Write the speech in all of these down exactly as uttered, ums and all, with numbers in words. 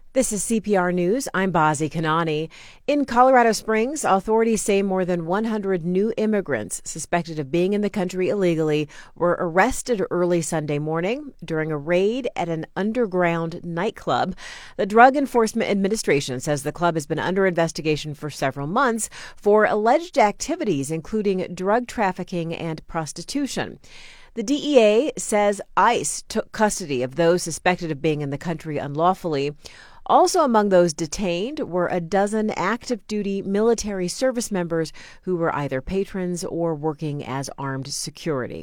This is C P R News. I'm Bazi Kanani. In Colorado Springs, authorities say more than one hundred new immigrants suspected of being in the country illegally were arrested early Sunday morning during a raid at an underground nightclub. The Drug Enforcement Administration says the club has been under investigation for several months for alleged activities including drug trafficking and prostitution. The D E A says ICE took custody of those suspected of being in the country unlawfully. Also among those detained were a dozen active duty military service members who were either patrons or working as armed security.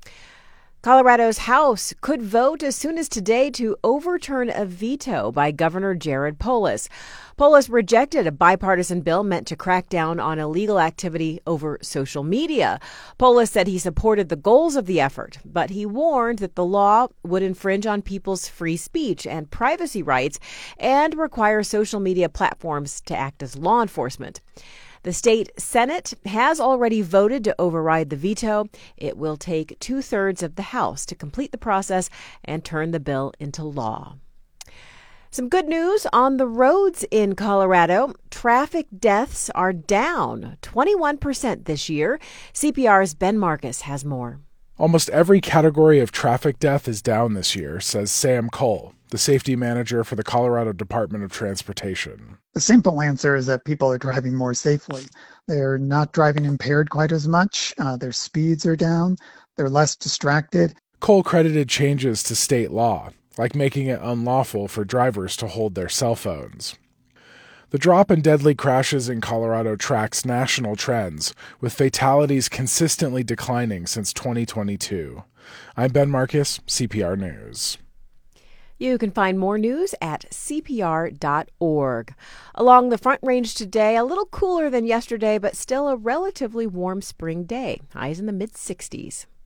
Colorado's House could vote as soon as today to overturn a veto by Governor Jared Polis. Polis rejected a bipartisan bill meant to crack down on illegal activity over social media. Polis said he supported the goals of the effort, but he warned that the law would infringe on people's free speech and privacy rights and require social media platforms to act as law enforcement. The state Senate has already voted to override the veto. It will take two-thirds of the House to complete the process and turn the bill into law. Some good news on the roads in Colorado. Traffic deaths are down twenty-one percent this year. C P R's Ben Marcus has more. Almost every category of traffic death is down this year, says Sam Cole, the safety manager for the Colorado Department of Transportation. The simple answer is that people are driving more safely. They're not driving impaired quite as much. Uh, their speeds are down. They're less distracted. Cole credited changes to state law, like making it unlawful for drivers to hold their cell phones. The drop in deadly crashes in Colorado tracks national trends, with fatalities consistently declining since twenty twenty-two. I'm Ben Marcus, C P R News. You can find more news at C P R dot org. Along the Front Range today, a little cooler than yesterday, but still a relatively warm spring day. Highs in the mid sixties.